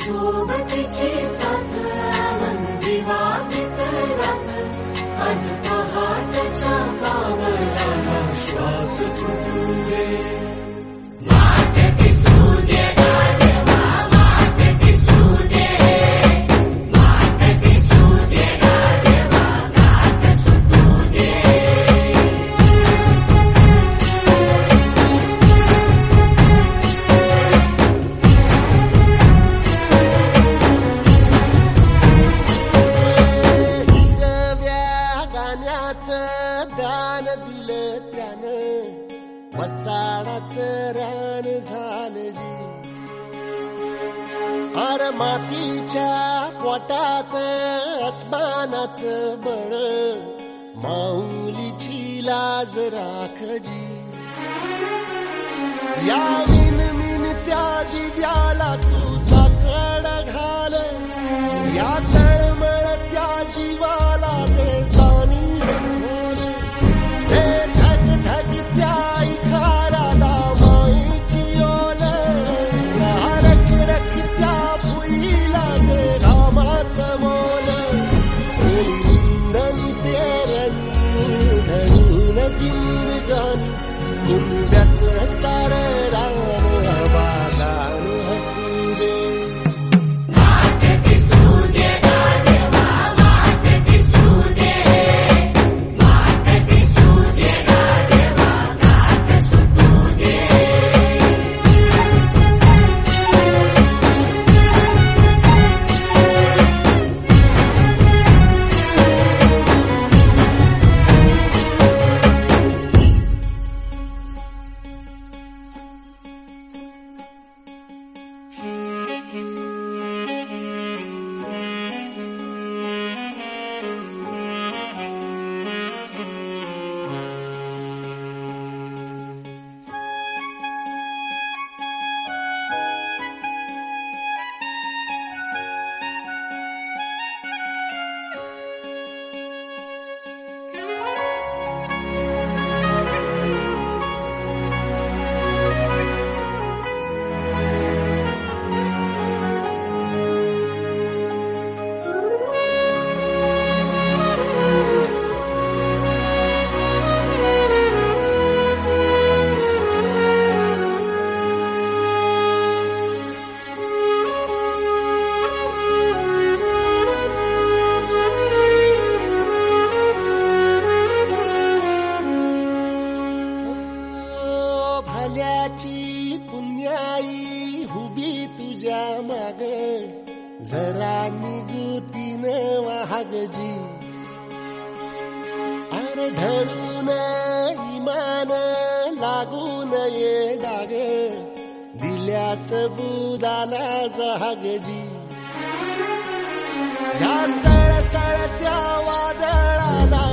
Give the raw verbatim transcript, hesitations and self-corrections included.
सोबतीची साथ मन दिवाळीत रात आज पहाटच्या पावलाला श्वास फुटू दे मात दिसू दे गारवा मात दिसू दे मात दिसू दे गारवा गात सुटू दे दान दिलं त्यानं वसाडाचं रान झालं जी अर मातीच्या पोटात अस्मानाचं बळ माऊलीची लाज राखजी या विन मिन त्या दिव्याला तू साकड घाल या तळमळ त्या जीवाला ते जाणी जिंदगानी कुंड्याचं सारं रान आबालान हसू दे मात दिसू दे गारवा मात दिसू दे मात दिसू दे गारवा गात सुटू दे भल्याची पुण्याई हुबी तुझ्या माग जरा निगुतीन वाहगजी अर ढळून इमान लागून ये डाग दिल्या सबुदाला जहागजी या सळसळ त्या वादळाला